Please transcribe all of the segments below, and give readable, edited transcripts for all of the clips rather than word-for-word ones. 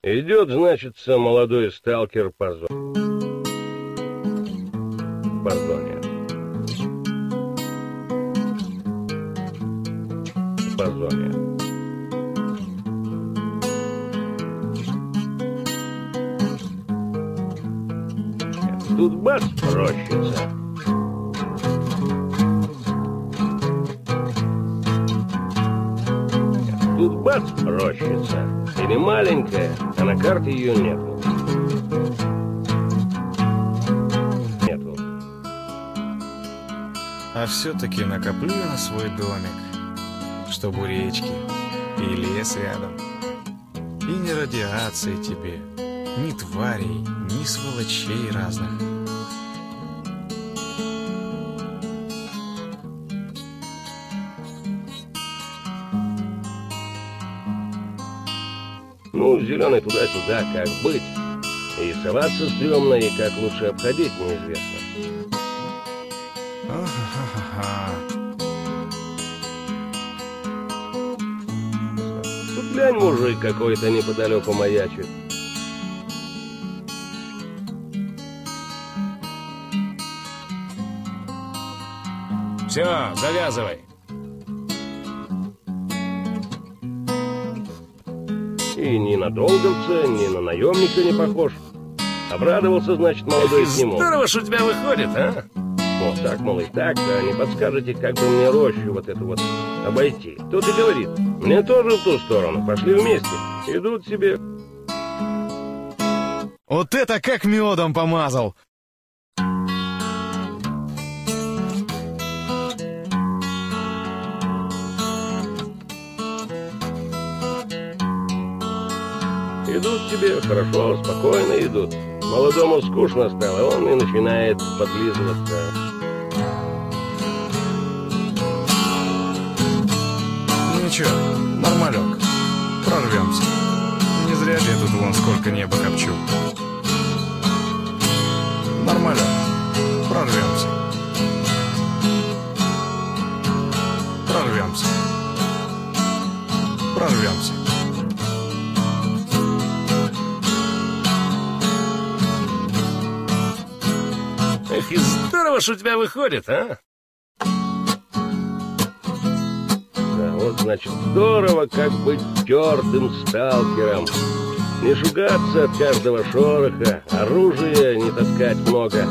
Идет, значится, молодой сталкер по зоне. По зоне. Тут бац, рощица. Тут бац, рощица. Или маленькая, а на карте ее нету. А все-таки накоплю я на свой домик, чтоб у речки и лес рядом. И ни радиации тебе, ни тварей, ни сволочей разных. Ну, зеленый туда-сюда, как быть. И соваться стрёмно, и как лучше обходить неизвестно. Ага. Тут глянь, мужик какой-то неподалеку маячит. Все, завязывай. И ни на долговца, ни на наемника не похож. Обрадовался, значит, молодой к нему. Здорово, что у тебя выходит, а? Вот так, мол, и так, да не подскажете, как бы мне рощу вот эту вот обойти. Тот и говорит, мне тоже в ту сторону, пошли вместе. Идут себе. Вот это как медом помазал! Идут себе, хорошо, спокойно идут. Молодому скучно стало, он и начинает подлизываться. Ничего, нормалек. Прорвемся. Не зря же я тут вон сколько неба копчу. Нормалек. Прорвемся. Прорвемся. Прорвемся. Эх, и здорово, что у тебя выходит, а? Да, вот, значит, здорово, как быть тертым сталкером. Не шугаться от каждого шороха, оружия не таскать много.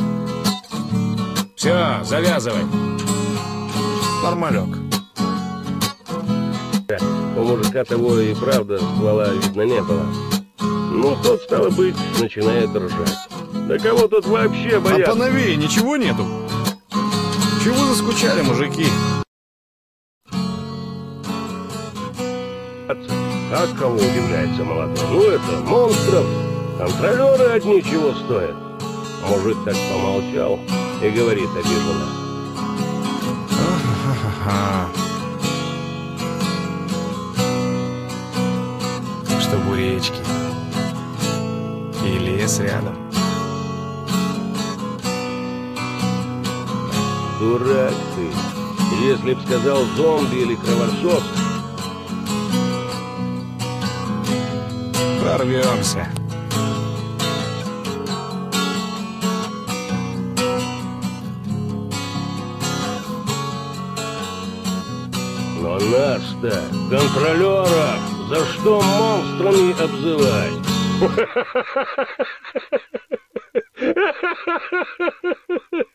Все, завязывай. Нормалек. У мужика того и правда ствола видно не было. Ну, тот, стало быть, начинает ржать. Да кого тут вообще А боятся? поновее ничего нету? Чего заскучали, мужики? А кого удивляется молодой? Ну, это монстров. Контролеры одни чего стоят. Мужик так помолчал и говорит обиженно. Ага. Чтоб у речки и лес рядом. Дурак ты. Если б сказал зомби или кровосос. Прорвемся. Но нас-то, контролеров, за что монстрами обзывать?